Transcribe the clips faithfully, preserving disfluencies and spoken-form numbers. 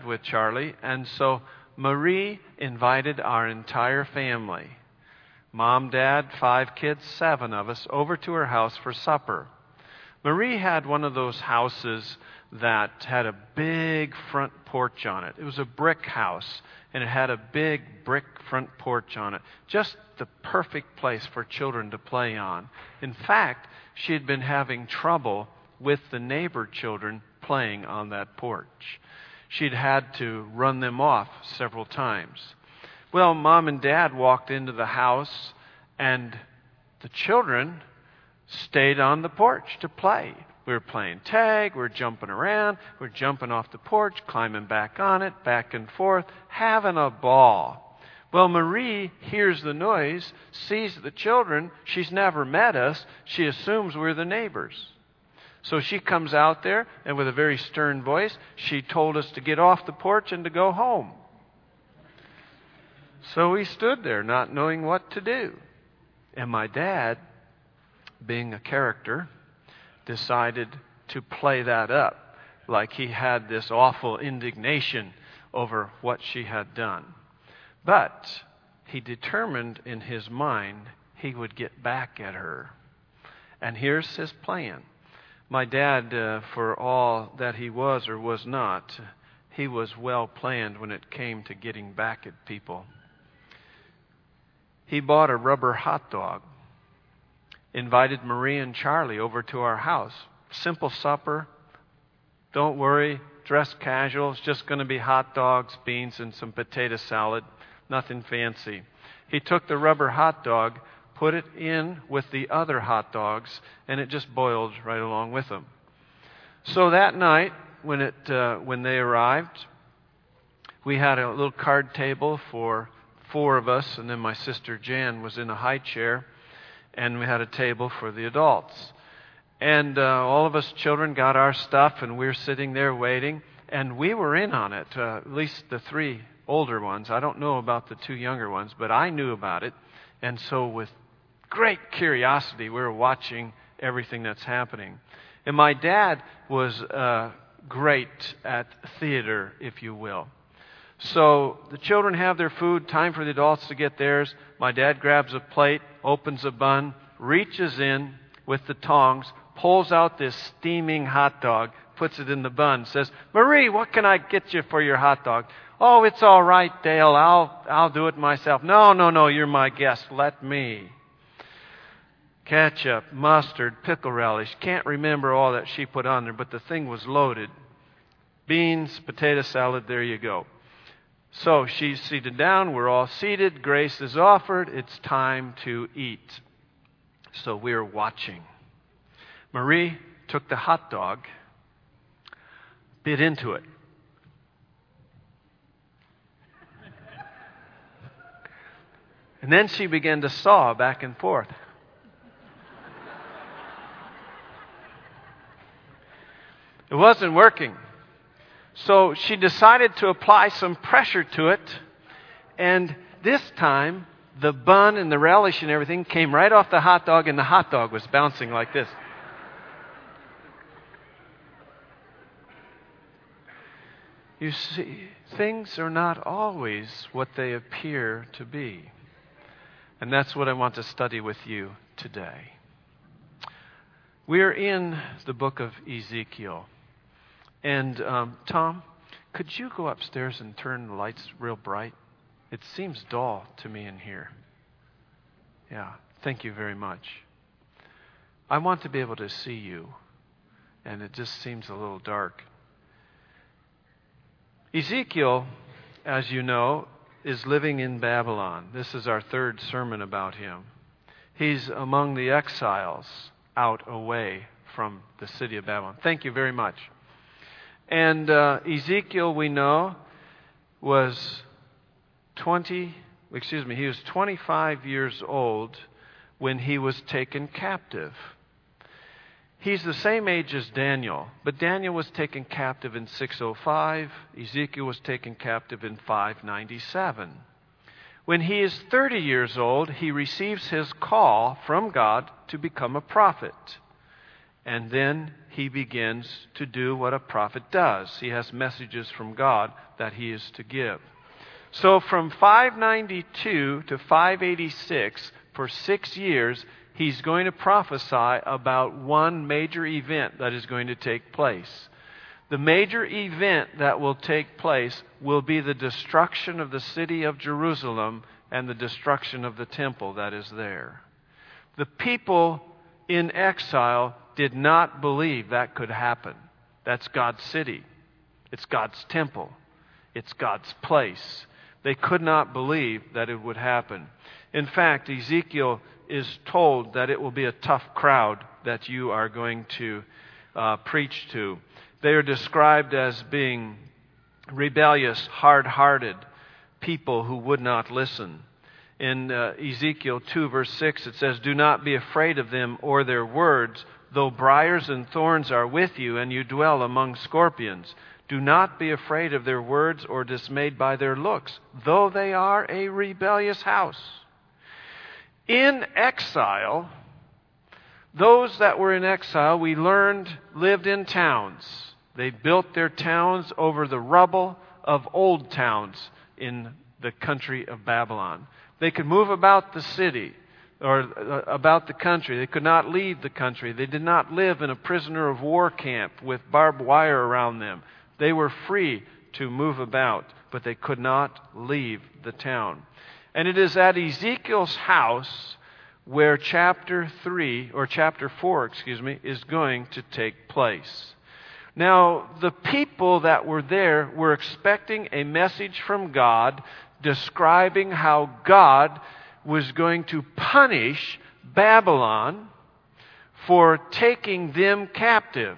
Dad with Charlie, and so Marie invited our entire family, Mom, Dad, five kids, seven of us, over to her house for supper. Marie had one of those houses that had a big front porch on it. It was a brick house, and it had a big brick front porch on it. Just the perfect place for children to play on. In fact, she had been having trouble with the neighbor children playing on that porch. She'd had to run them off several times. Well, Mom and Dad walked into the house, and the children stayed on the porch to play. We were playing tag, we were jumping around, we were jumping off the porch, climbing back on it, back and forth, having a ball. Well, Marie hears the noise, sees the children. She's never met us. She assumes we're the neighbors. So she comes out there, and with a very stern voice, she told us to get off the porch and to go home. So we stood there not knowing what to do. And my dad, being a character, decided to play that up like he had this awful indignation over what she had done. But he determined in his mind he would get back at her. And here's his plan. My dad, uh, for all that he was or was not, he was well planned when it came to getting back at people. He bought a rubber hot dog, invited Marie and Charlie over to our house. Simple supper. Don't worry, dress casual. It's just going to be hot dogs, beans, and some potato salad. Nothing fancy. He took the rubber hot dog, put it in with the other hot dogs, and it just boiled right along with them. So that night, when it uh, when they arrived, we had a little card table for four of us, and then my sister Jan was in a high chair, and we had a table for the adults. And uh, all of us children got our stuff, and we were sitting there waiting, and we were in on it, uh, at least the three older ones. I don't know about the two younger ones, but I knew about it. And so with great curiosity, we were watching everything that's happening. And my dad was uh, great at theater, if you will. So the children have their food, time for the adults to get theirs. My dad grabs a plate, opens a bun, reaches in with the tongs, pulls out this steaming hot dog, puts it in the bun, says, "Marie, what can I get you for your hot dog?" "Oh, it's all right, Dale. I'll I'll do it myself." "No, no, no, you're my guest. Let me." Ketchup, mustard, pickle relish. Can't remember all that she put on there, but the thing was loaded. Beans, potato salad, there you go. So she's seated down. We're all seated. Grace is offered. It's time to eat. So we're watching. Marie took the hot dog, bit into it. And then she began to saw back and forth. It wasn't working. So she decided to apply some pressure to it. And this time, the bun and the relish and everything came right off the hot dog, and the hot dog was bouncing like this. You see, things are not always what they appear to be. And that's what I want to study with you today. We're in the book of Ezekiel. And um, Tom, could you go upstairs and turn the lights real bright? It seems dull to me in here. Yeah, thank you very much. I want to be able to see you, and it just seems a little dark. Ezekiel, as you know, is living in Babylon. This is our third sermon about him. He's among the exiles out away from the city of Babylon. Thank you very much. And uh, Ezekiel, we know, was twenty, excuse me, he was twenty-five years old when he was taken captive. He's the same age as Daniel, but Daniel was taken captive in six oh five. Ezekiel was taken captive in five ninety-seven. When he is thirty years old, he receives his call from God to become a prophet. And then he begins to do what a prophet does. He has messages from God that he is to give. So from five ninety-two to five eighty-six, for six years, he's going to prophesy about one major event that is going to take place. The major event that will take place will be the destruction of the city of Jerusalem and the destruction of the temple that is there. The people in exile did not believe that could happen. That's God's city. It's God's temple. It's God's place. They could not believe that it would happen. In fact, Ezekiel is told that it will be a tough crowd that you are going to uh, preach to. They are described as being rebellious, hard-hearted people who would not listen. In uh, Ezekiel two, verse six, it says, "Do not be afraid of them or their words, though briars and thorns are with you, and you dwell among scorpions. Do not be afraid of their words or dismayed by their looks, though they are a rebellious house." In exile, those that were in exile, we learned, lived in towns. They built their towns over the rubble of old towns in the country of Babylon. They could move about the city or about the country. They could not leave the country. They did not live in a prisoner of war camp with barbed wire around them. They were free to move about, but they could not leave the town. And it is at Ezekiel's house where chapter three, or chapter four, excuse me, is going to take place. Now, the people that were there were expecting a message from God describing how God was going to punish Babylon for taking them captive.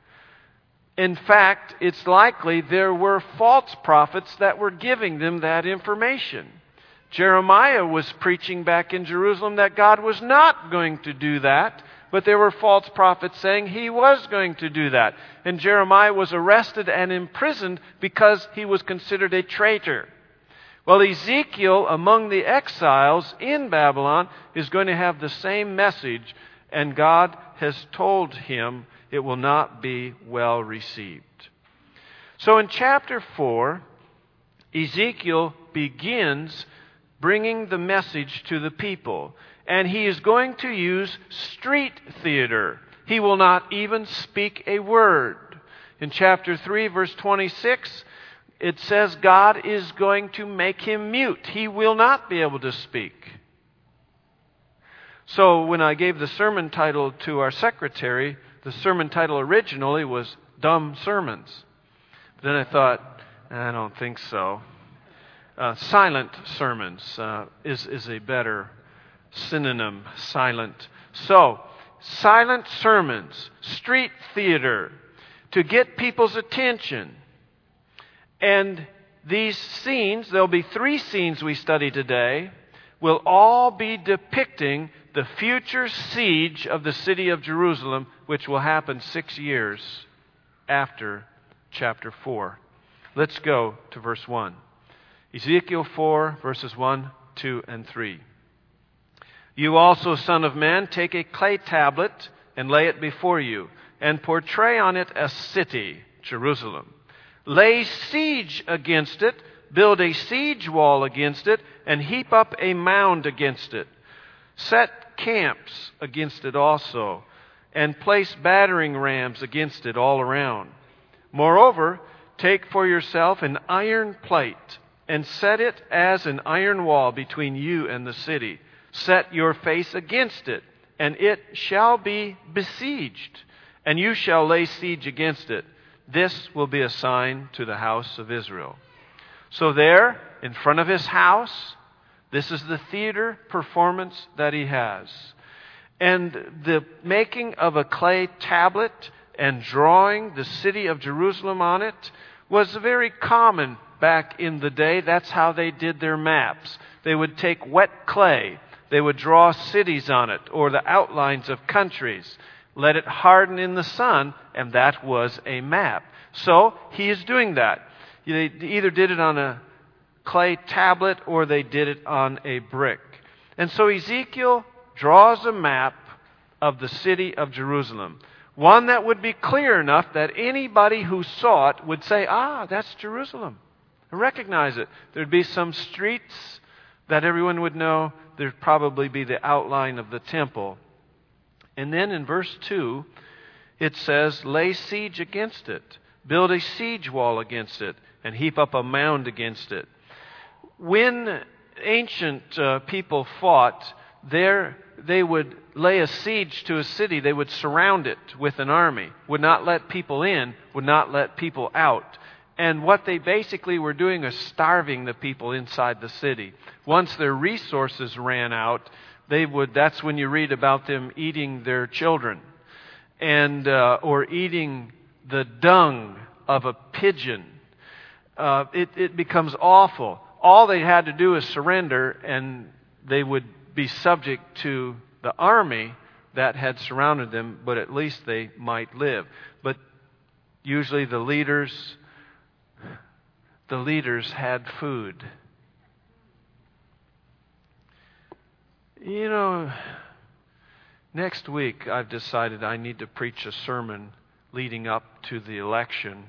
In fact, it's likely there were false prophets that were giving them that information. Jeremiah was preaching back in Jerusalem that God was not going to do that, but there were false prophets saying he was going to do that. And Jeremiah was arrested and imprisoned because he was considered a traitor. Well, Ezekiel, among the exiles in Babylon, is going to have the same message, and God has told him it will not be well received. So in chapter four, Ezekiel begins bringing the message to the people. And he is going to use street theater. He will not even speak a word. In chapter three, verse twenty-six, it says God is going to make him mute. He will not be able to speak. So when I gave the sermon title to our secretary, the sermon title originally was Dumb Sermons. Then I thought, I don't think so. Uh, silent sermons uh, is, is a better synonym, silent. So, silent sermons, street theater, to get people's attention. And these scenes, there'll be three scenes we study today, will all be depicting the future siege of the city of Jerusalem, which will happen six years after chapter four. Let's go to verse one. Ezekiel four, verses one, two, and three. "You also, son of man, take a clay tablet and lay it before you, and portray on it a city, Jerusalem. Lay siege against it, build a siege wall against it, and heap up a mound against it. Set camps against it also, and place battering rams against it all around. Moreover, take for yourself an iron plate, and set it as an iron wall between you and the city. Set your face against it, and it shall be besieged, and you shall lay siege against it. This will be a sign to the house of Israel." So there, in front of his house, this is the theater performance that he has. And the making of a clay tablet and drawing the city of Jerusalem on it was very common back in the day. That's how they did their maps. They would take wet clay. They would draw cities on it or the outlines of countries, let it harden in the sun, and that was a map. So he is doing that. They either did it on a clay tablet or they did it on a brick. And so Ezekiel draws a map of the city of Jerusalem. One that would be clear enough that anybody who saw it would say, ah, that's Jerusalem. Recognize it. There'd be some streets that everyone would know. There'd probably be the outline of the temple. And then in verse two, it says, lay siege against it. Build a siege wall against it, and heap up a mound against it. When ancient uh, people fought, there they would lay a siege to a city. They would surround it with an army, would not let people in, would not let people out. And what they basically were doing is starving the people inside the city. Once their resources ran out, they would. That's when you read about them eating their children, and uh, or eating the dung of a pigeon. Uh, it, it becomes awful. All they had to do is surrender, and they would be subject to the army that had surrounded them, but at least they might live. But usually the leaders, the leaders had food. You know, next week I've decided I need to preach a sermon leading up to the election.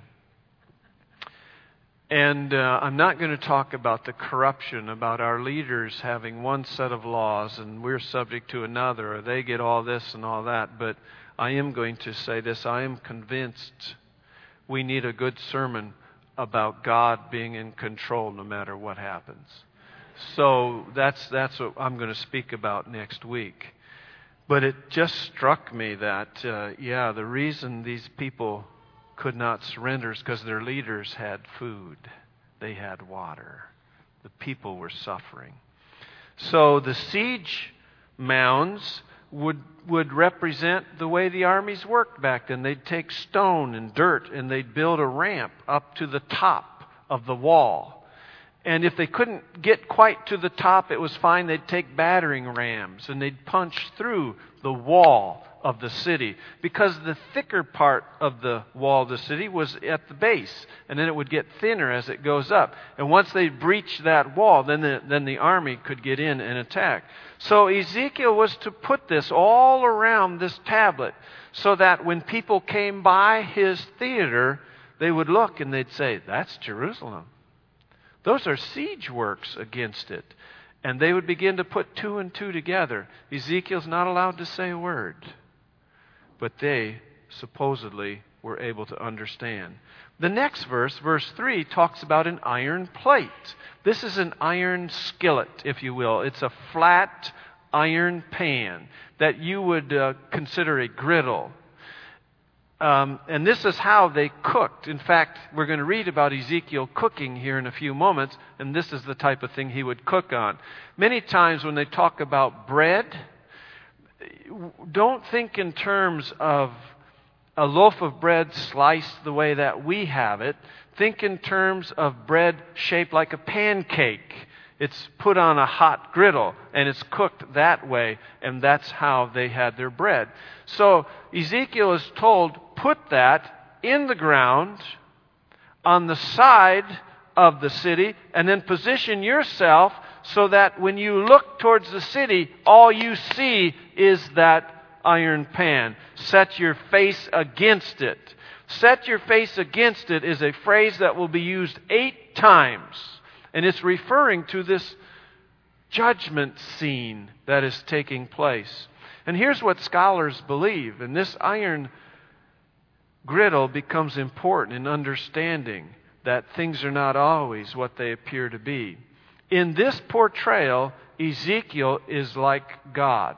And uh, I'm not going to talk about the corruption, about our leaders having one set of laws and we're subject to another, or they get all this and all that. But I am going to say this. I am convinced we need a good sermon about God being in control no matter what happens. So that's that's what I'm going to speak about next week. But it just struck me that, uh, yeah, the reason these people could not surrender is because their leaders had food. They had water. The people were suffering. So the siege mounds would would represent the way the armies worked back then. They'd take stone and dirt and they'd build a ramp up to the top of the wall. And if they couldn't get quite to the top, it was fine. They'd take battering rams and they'd punch through the wall of the city, because the thicker part of the wall of the city was at the base, and then it would get thinner as it goes up. And once they breached that wall, then the, then the army could get in and attack. So Ezekiel was to put this all around this tablet so that when people came by his theater, they would look and they'd say, that's Jerusalem. Those are siege works against it. And they would begin to put two and two together. Ezekiel's not allowed to say a word. But they supposedly were able to understand. The next verse, verse three, talks about an iron plate. This is an iron skillet, if you will. It's a flat iron pan that you would uh, consider a griddle. Um, and this is how they cooked. In fact, we're going to read about Ezekiel cooking here in a few moments, and this is the type of thing he would cook on. Many times when they talk about bread, don't think in terms of a loaf of bread sliced the way that we have it. Think in terms of bread shaped like a pancake. It's put on a hot griddle, and it's cooked that way, and that's how they had their bread. So Ezekiel is told, put that in the ground on the side of the city, and then position yourself so that when you look towards the city, all you see is that iron pan. Set your face against it. Set your face against it is a phrase that will be used eight times. And it's referring to this judgment scene that is taking place. And here's what scholars believe. And this iron griddle becomes important in understanding that things are not always what they appear to be. In this portrayal, Ezekiel is like God.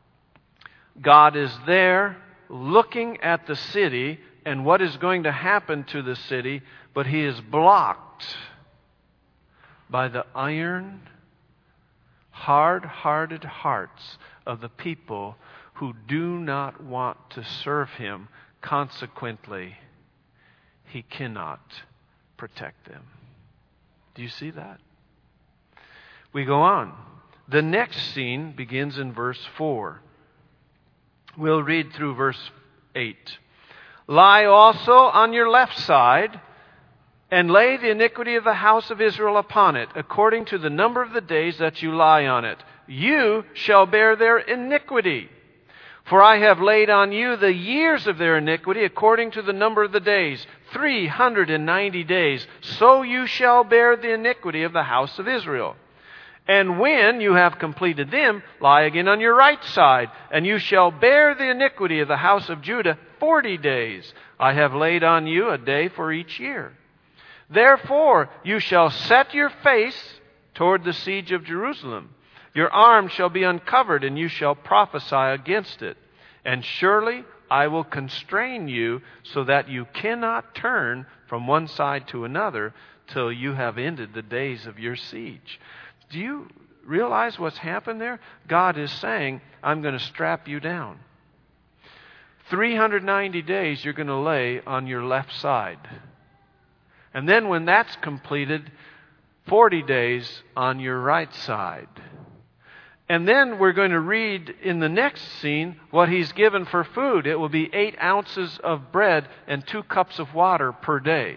God is there looking at the city and what is going to happen to the city, but he is blocked by the iron, hard-hearted hearts of the people who do not want to serve him. Consequently, he cannot protect them. Do you see that? We go on. The next scene begins in verse four. We'll read through verse eight. Lie also on your left side, and lay the iniquity of the house of Israel upon it, according to the number of the days that you lie on it. You shall bear their iniquity. For I have laid on you the years of their iniquity according to the number of the days, three hundred and ninety days. So you shall bear the iniquity of the house of Israel. And when you have completed them, lie again on your right side, and you shall bear the iniquity of the house of Judah forty days. I have laid on you a day for each year. Therefore you shall set your face toward the siege of Jerusalem. Your arm shall be uncovered, and you shall prophesy against it. And surely I will constrain you so that you cannot turn from one side to another till you have ended the days of your siege. Do you realize what's happened there? God is saying, I'm going to strap you down. three hundred ninety days you're going to lay on your left side. And then when that's completed, forty days on your right side. And then we're going to read in the next scene what He's given for food. It will be eight ounces of bread and two cups of water per day.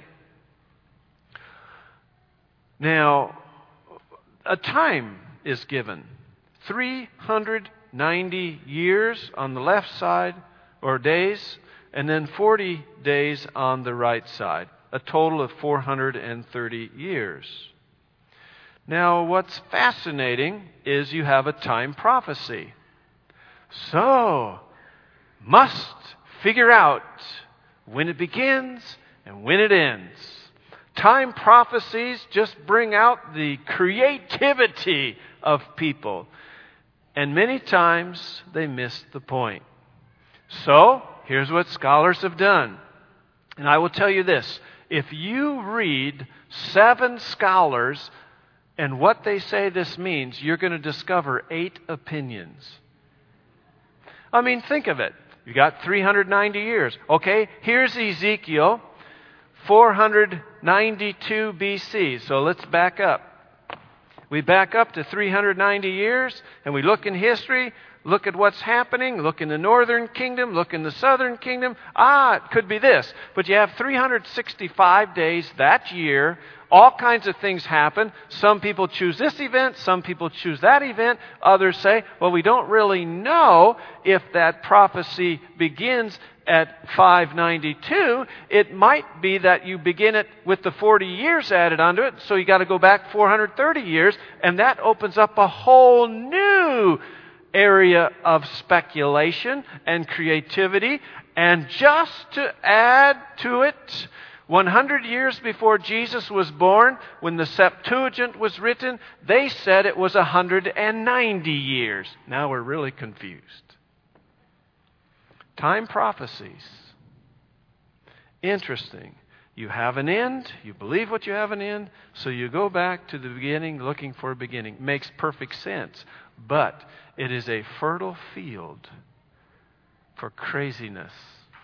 Now, a time is given. three hundred ninety years on the left side, or days, and then forty days on the right side. A total of four hundred thirty years. Now, what's fascinating is you have a time prophecy. So, must figure out when it begins and when it ends. Time prophecies just bring out the creativity of people. And many times they miss the point. So, here's what scholars have done. And I will tell you this. If you read seven scholars and what they say this means, you're going to discover eight opinions. I mean, think of it. You got three hundred ninety years. Okay, here's Ezekiel, four hundred ninety-two B C. So let's back up. We back up to three hundred ninety years, and we look in history, look at what's happening, look in the northern kingdom, look in the southern kingdom. Ah, it could be this. But you have three hundred sixty-five days that year. All kinds of things happen. Some people choose this event. Some people choose that event. Others say, well, we don't really know if that prophecy begins at five ninety-two. It might be that you begin it with the forty years added onto it. So you got to go back four hundred thirty years. And that opens up a whole new area of speculation and creativity. And just to add to it, one hundred years before Jesus was born, when the Septuagint was written, they said it was one hundred ninety years. Now we're really confused. Time prophecies. Interesting. You have an end. You believe what you have an end. So you go back to the beginning looking for a beginning. Makes perfect sense. But it is a fertile field for craziness.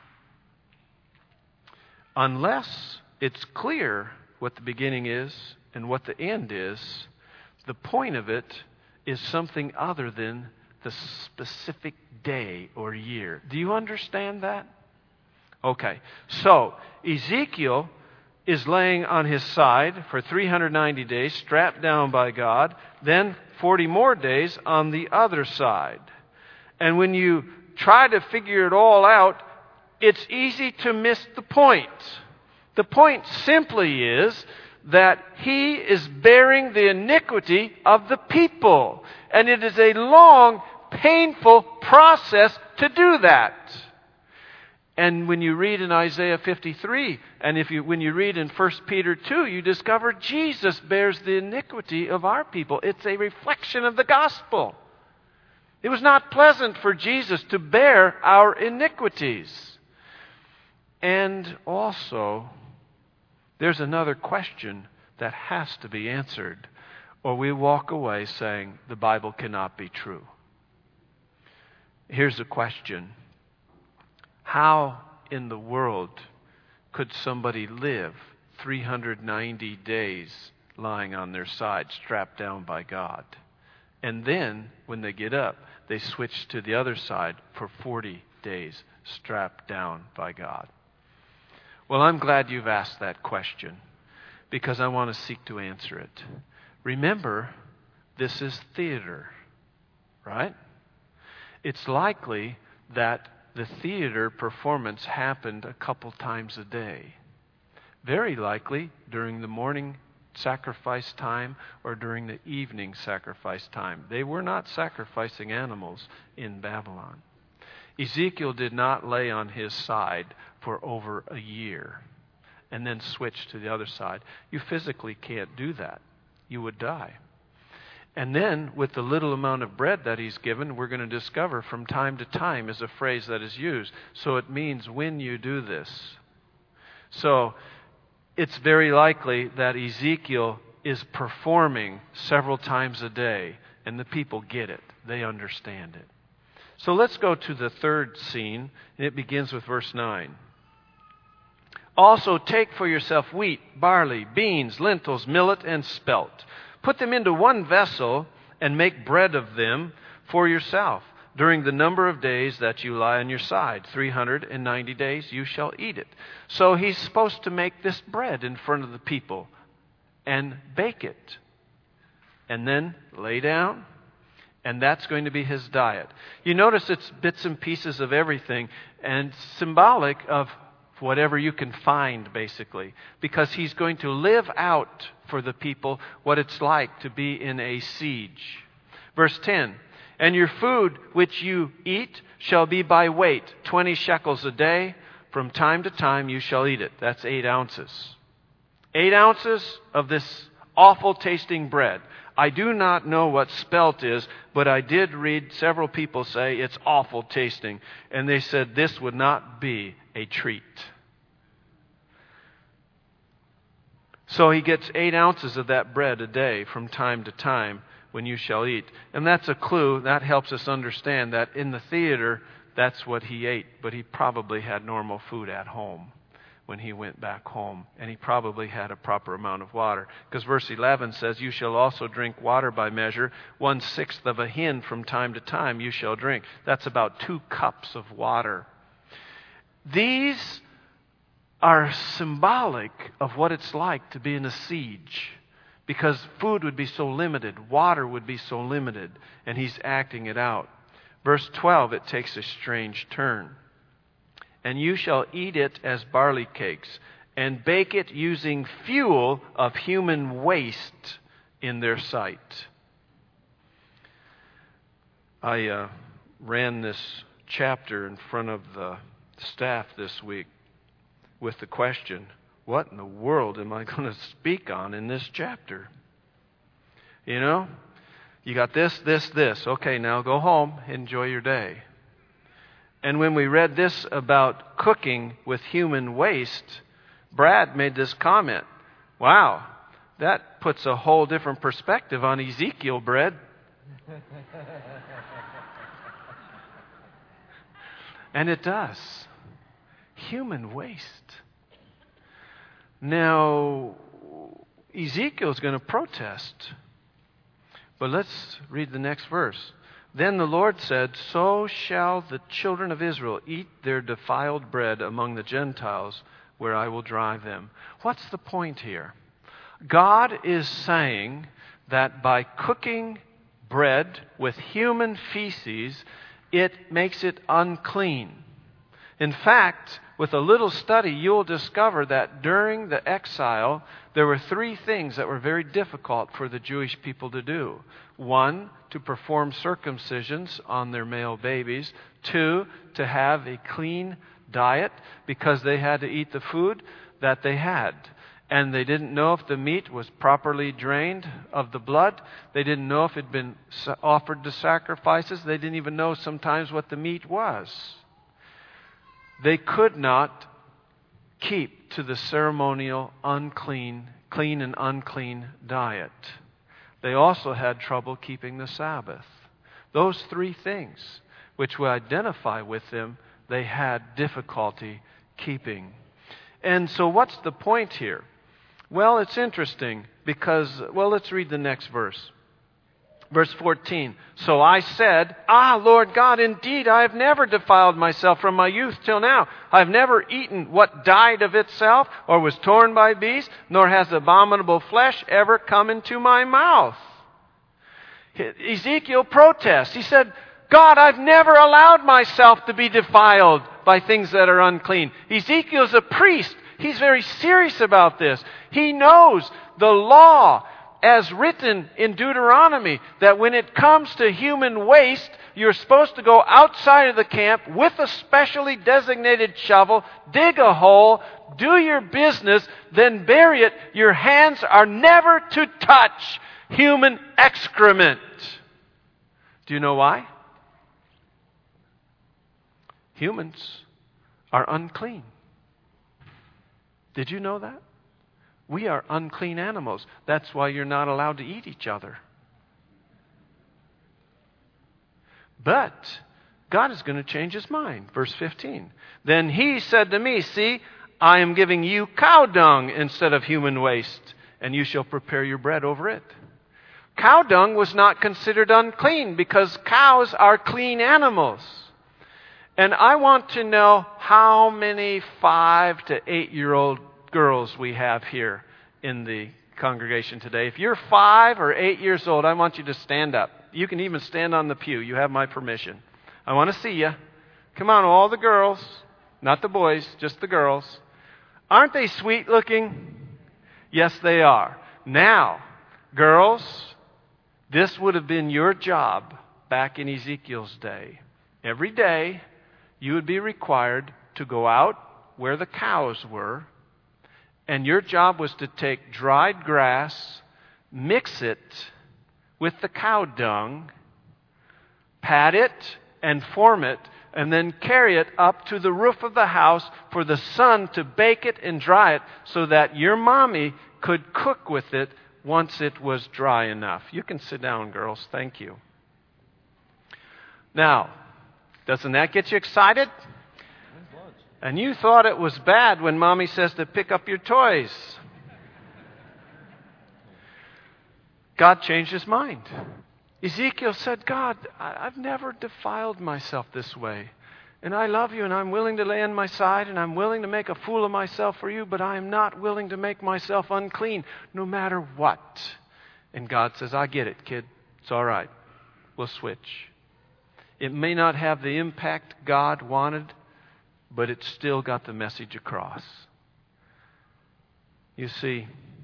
Unless it's clear what the beginning is and what the end is, the point of it is something other than the specific day or year. Do you understand that? Okay. So, Ezekiel is laying on his side for three hundred ninety days, strapped down by God, then forty more days on the other side. And when you try to figure it all out, it's easy to miss the point. The point simply is that he is bearing the iniquity of the people. And it is a long, painful process to do that. And when you read in Isaiah fifty-three, and if you when you read in First Peter two, you discover Jesus bears the iniquity of our people. It's a reflection of the gospel. It was not pleasant for Jesus to bear our iniquities. And also, there's another question that has to be answered, or we walk away saying the Bible cannot be true. Here's the question. How in the world could somebody live three hundred ninety days lying on their side, strapped down by God? And then, when they get up, they switch to the other side for forty days, strapped down by God. Well, I'm glad you've asked that question, because I want to seek to answer it. Remember, this is theater, right? It's likely that the theater performance happened a couple times a day. Very likely during the morning sacrifice time or during the evening sacrifice time. They were not sacrificing animals in Babylon. Ezekiel did not lay on his side for over a year and then switch to the other side. You physically can't do that. You would die. And then, with the little amount of bread that he's given, we're going to discover from time to time is a phrase that is used. So it means when you do this. So it's very likely that Ezekiel is performing several times a day, and the people get it. They understand it. So let's go to the third scene, and it begins with verse nine. Also take for yourself wheat, barley, beans, lentils, millet, and spelt. Put them into one vessel and make bread of them for yourself. During the number of days that you lie on your side, three hundred ninety days, you shall eat it. So he's supposed to make this bread in front of the people and bake it. And then lay down, and that's going to be his diet. You notice it's bits and pieces of everything and symbolic of whatever you can find, basically, because he's going to live out for the people what it's like to be in a siege. Verse ten, and your food which you eat shall be by weight, twenty shekels a day. From time to time you shall eat it. That's eight ounces. Eight ounces of this awful tasting bread. I do not know what spelt is, but I did read several people say it's awful tasting. And they said this would not be a treat. So he gets eight ounces of that bread a day from time to time when you shall eat. And that's a clue. That helps us understand that in the theater, that's what he ate. But he probably had normal food at home when he went back home. And he probably had a proper amount of water. Because verse eleven says, you shall also drink water by measure. One-sixth of a hin from time to time you shall drink. That's about two cups of water. These are symbolic of what it's like to be in a siege. Because food would be so limited, water would be so limited, and he's acting it out. Verse twelve, it takes a strange turn. And you shall eat it as barley cakes, and bake it using fuel of human waste in their sight. I uh, ran this chapter in front of the staff this week with the question, what in the world am I going to speak on in this chapter? You know, you got this, this, this. Okay, now go home, enjoy your day. And when we read this about cooking with human waste, Brad made this comment. Wow, that puts a whole different perspective on Ezekiel bread. And it does. Human waste. Now, Ezekiel's going to protest. But let's read the next verse. Then the Lord said, so shall the children of Israel eat their defiled bread among the Gentiles, where I will drive them. What's the point here? God is saying that by cooking bread with human feces, it makes it unclean. In fact, with a little study, you'll discover that during the exile, there were three things that were very difficult for the Jewish people to do. One, to perform circumcisions on their male babies. Two, to have a clean diet because they had to eat the food that they had. And they didn't know if the meat was properly drained of the blood. They didn't know if it had been offered to sacrifices. They didn't even know sometimes what the meat was. They could not keep to the ceremonial unclean, clean and unclean diet. They also had trouble keeping the Sabbath. Those three things, which we identify with them, they had difficulty keeping. And so what's the point here? Well, it's interesting because, well, let's read the next verse. Verse fourteen, so I said, ah, Lord God, indeed, I have never defiled myself from my youth till now. I have never eaten what died of itself or was torn by beasts, nor has abominable flesh ever come into my mouth. Ezekiel protests. He said, God, I've never allowed myself to be defiled by things that are unclean. Ezekiel's a priest. He's very serious about this. He knows the law as written in Deuteronomy, that when it comes to human waste, you're supposed to go outside of the camp with a specially designated shovel, dig a hole, do your business, then bury it. Your hands are never to touch human excrement. Do you know why? Humans are unclean. Did you know that? We are unclean animals. That's why you're not allowed to eat each other. But God is going to change his mind. Verse fifteen. Then he said to me, see, I am giving you cow dung instead of human waste, and you shall prepare your bread over it. Cow dung was not considered unclean because cows are clean animals. And I want to know how many five to eight-year-old girls we have here in the congregation today. If you're five or eight years old, I want you to stand up. You can even stand on the pew. You have my permission. I want to see you. Come on, all the girls. Not the boys, just the girls. Aren't they sweet looking? Yes, they are. Now, girls, this would have been your job back in Ezekiel's day. Every day, you would be required to go out where the cows were, and your job was to take dried grass, mix it with the cow dung, pat it and form it, and then carry it up to the roof of the house for the sun to bake it and dry it so that your mommy could cook with it once it was dry enough. You can sit down, girls. Thank you. Now, doesn't that get you excited? And you thought it was bad when Mommy says to pick up your toys. God changed his mind. Ezekiel said, God, I've never defiled myself this way. And I love you and I'm willing to lay on my side and I'm willing to make a fool of myself for you, but I am not willing to make myself unclean no matter what. And God says, I get it, kid. It's all right. We'll switch. It may not have the impact God wanted, but it still got the message across. You see,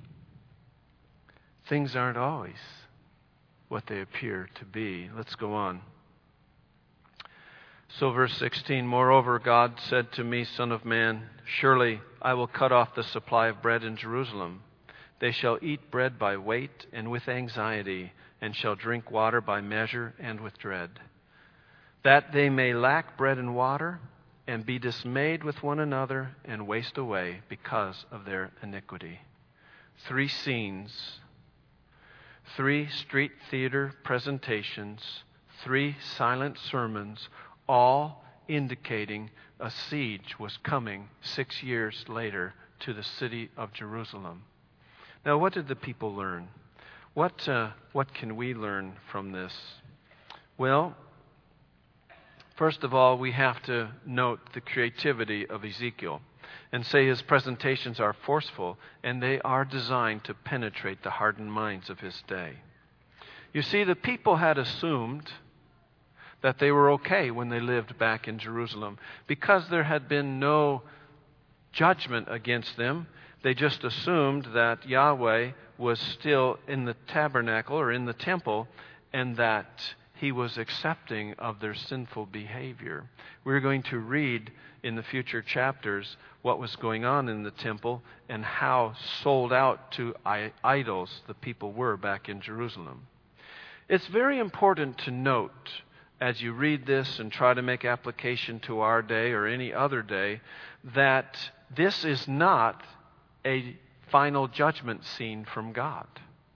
things aren't always what they appear to be. Let's go on. So verse sixteen, moreover, God said to me, Son of man, surely I will cut off the supply of bread in Jerusalem. They shall eat bread by weight and with anxiety, and shall drink water by measure and with dread, that they may lack bread and water, and be dismayed with one another, and waste away because of their iniquity. Three scenes, three street theater presentations, three silent sermons, all indicating a siege was coming six years later to the city of Jerusalem. Now, what did the people learn? What, uh, what can we learn from this? Well, first of all, we have to note the creativity of Ezekiel and say his presentations are forceful and they are designed to penetrate the hardened minds of his day. You see, the people had assumed that they were okay when they lived back in Jerusalem because there had been no judgment against them. They just assumed that Yahweh was still in the tabernacle or in the temple and that he was accepting of their sinful behavior. We're going to read in the future chapters what was going on in the temple and how sold out to idols the people were back in Jerusalem. It's very important to note as you read this and try to make application to our day or any other day that this is not a final judgment scene from God.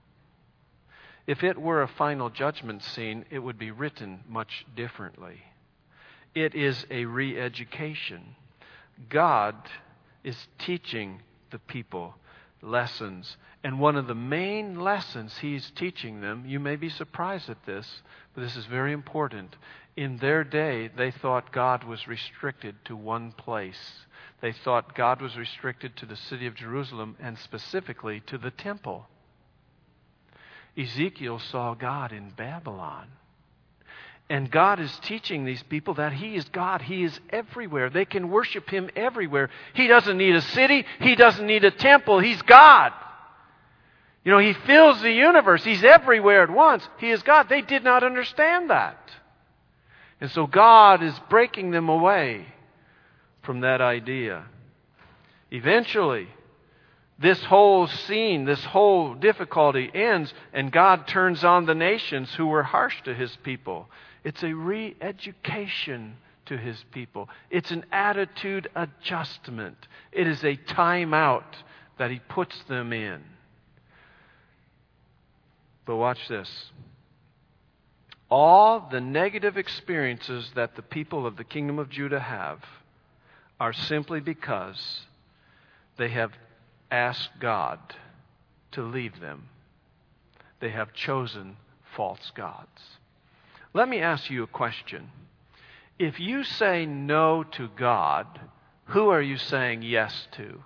If it were a final judgment scene, it would be written much differently. It is a re-education. God is teaching the people lessons. And one of the main lessons he's teaching them, you may be surprised at this, but this is very important. In their day, they thought God was restricted to one place. They thought God was restricted to the city of Jerusalem and specifically to the temple. Ezekiel saw God in Babylon. And God is teaching these people that He is God. He is everywhere. They can worship Him everywhere. He doesn't need a city. He doesn't need a temple. He's God. You know, He fills the universe. He's everywhere at once. He is God. They did not understand that. And so God is breaking them away from that idea. Eventually, this whole scene, this whole difficulty ends, and God turns on the nations who were harsh to His people. It's a re-education to His people. It's an attitude adjustment. It is a time out that He puts them in. But watch this. All the negative experiences that the people of the kingdom of Judah have are simply because they have asked God to leave them. They have chosen false gods. Let me ask you a question. If you say no to God, who are you saying yes to?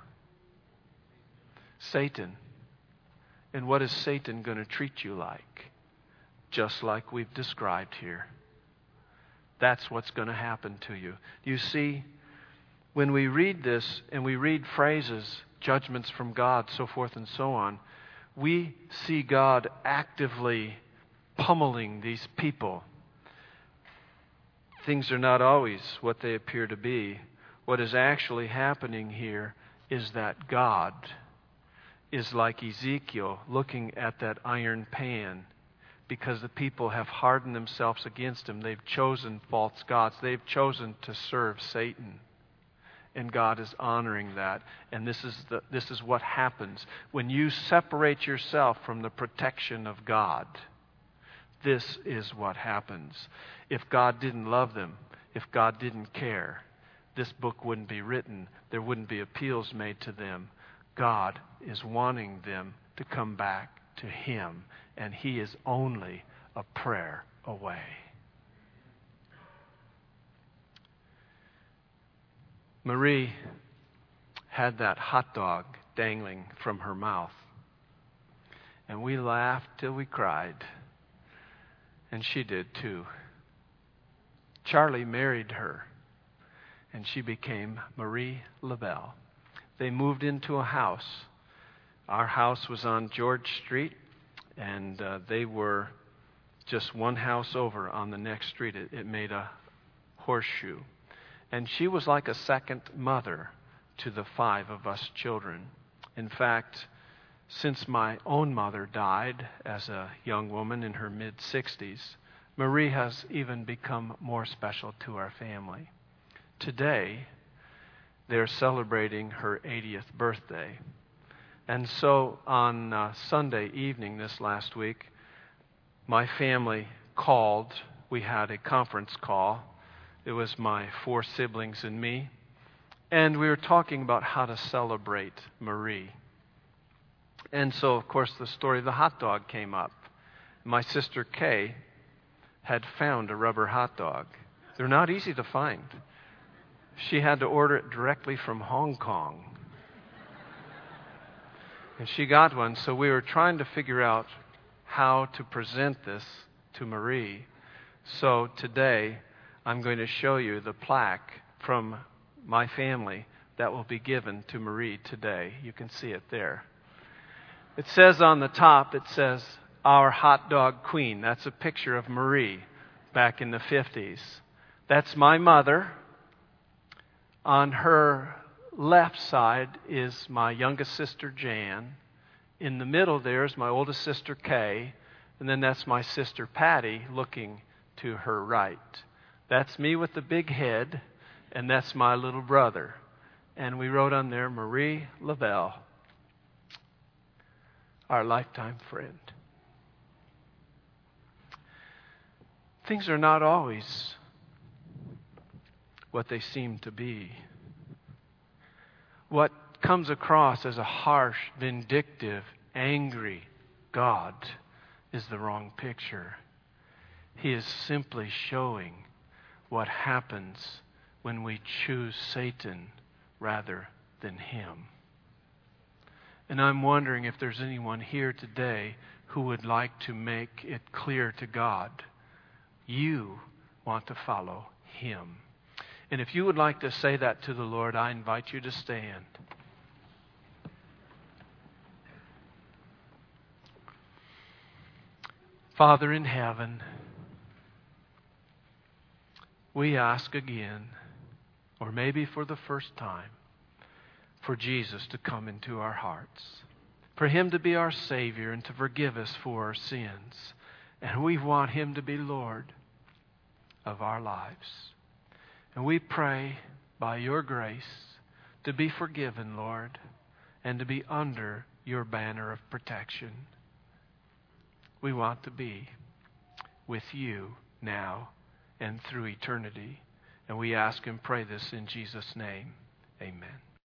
Satan. And what is Satan going to treat you like? Just like we've described here. That's what's going to happen to you. You see, when we read this and we read phrases, judgments from God, so forth and so on, we see God actively pummeling these people. Things are not always what they appear to be. What is actually happening here is that God is like Ezekiel looking at that iron pan, because the people have hardened themselves against Him. They've chosen false gods. They've chosen to serve Satan. And God is honoring that. And this is the this is what happens when you separate yourself from the protection of God. This is what happens. If God didn't love them, if God didn't care, this book wouldn't be written. There wouldn't be appeals made to them. God is wanting them to come back to Him, and He is only a prayer away. Marie had that hot dog dangling from her mouth, and we laughed till we cried, and she did too. Charlie married her, and she became Marie LaBelle. They moved into a house. Our house was on George Street, and uh, they were just one house over on the next street. It, it made a horseshoe. And she was like a second mother to the five of us children. In fact, since my own mother died as a young woman in her mid-sixties, Marie has even become more special to our family. Today, they're celebrating her eightieth birthday. And so on uh, Sunday evening this last week, my family called. We had a conference call. It was my four siblings and me. And we were talking about how to celebrate Marie. And so, of course, the story of the hot dog came up. My sister Kay had found a rubber hot dog. They're not easy to find. She had to order it directly from Hong Kong. And she got one, so we were trying to figure out how to present this to Marie. So today, I'm going to show you the plaque from my family that will be given to Marie today. You can see it there. It says on the top, it says, "Our Hot Dog Queen." That's a picture of Marie back in the fifties. That's my mother. On her left side is my youngest sister, Jan. In the middle there is my oldest sister, Kay. And then that's my sister, Patty, looking to her right. That's me with the big head, and that's my little brother. And we wrote on there, Marie LaBelle, our lifetime friend. Things are not always what they seem to be. What comes across as a harsh, vindictive, angry God is the wrong picture. He is simply showing what happens when we choose Satan rather than Him. And I'm wondering if there's anyone here today who would like to make it clear to God, you want to follow Him. And if you would like to say that to the Lord, I invite you to stand. Father in heaven, we ask again, or maybe for the first time, for Jesus to come into our hearts, for Him to be our Savior and to forgive us for our sins. And we want Him to be Lord of our lives. And we pray by Your grace to be forgiven, Lord, and to be under Your banner of protection. We want to be with You now and through eternity. And we ask and pray this in Jesus' name. Amen.